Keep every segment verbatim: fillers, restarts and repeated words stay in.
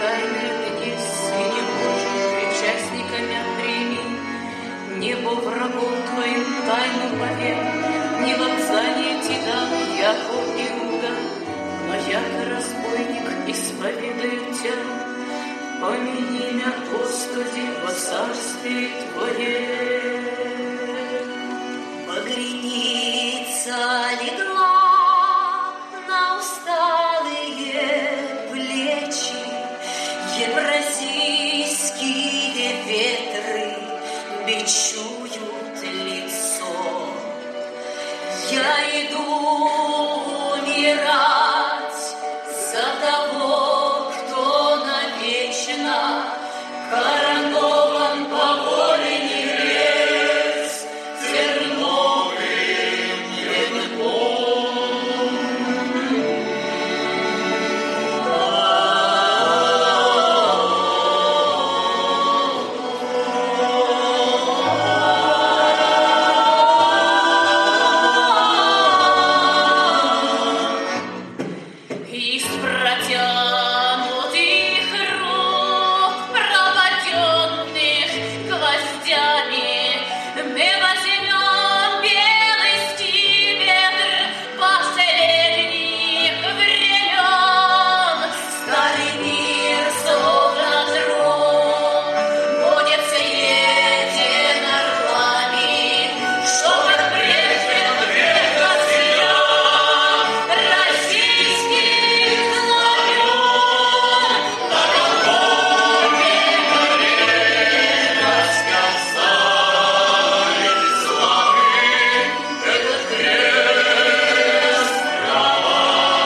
тайные дни сыне Божий причастниками прими, небо врагом твоим тайну повед, не лобзание тебя, яко Иуда, но яко разбойник исповедаю тебя. Помяни меня, Господи, во царстве Твоем. Багряница легла на усталые плечи, евразийские ветры бичуют лицо. Я иду умирать за того, коронован по воле небес, терновым венком. Из протянутых мы возьмем белый скипетр последних времен. Старый мир словно гром будет съеден орлами, чтобы прежде века российских знамен на Голгофе рассказали. Этот крест права,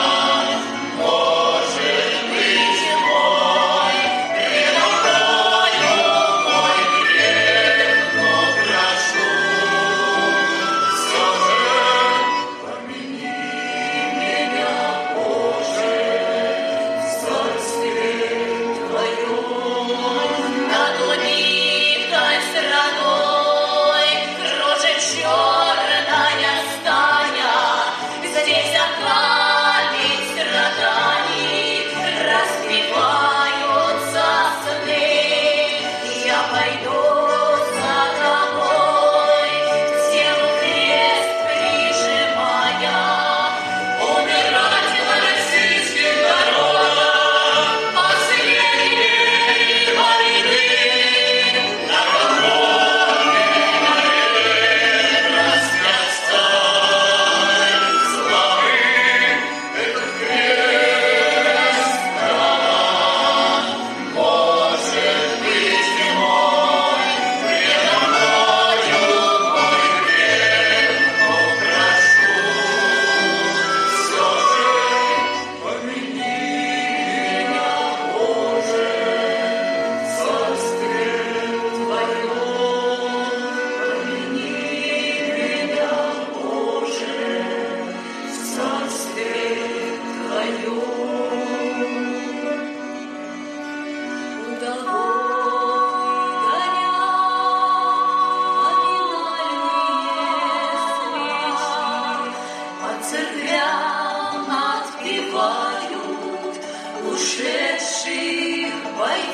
может быть, мой, предо мною мой грех, но прошу, все же помяни меня, Боже, в царстве Твоем. Над убитой страной кружит черная стая, здесь опалить страданий разбиваются сны. Я пойду за тобой, к телу крест прижимая, умирать на российских дорогах последней войны. На Голгофе распятсталь славы, этот крест права, может быть, мой, предо мною мой грех, но прошу, все же помяни меня, Боже, в царстве Твоем. Помяни меня, Боже, в царстве Твоем. Удалой горя, поминальные свечи, по церквям отпевают ушедших бойцов.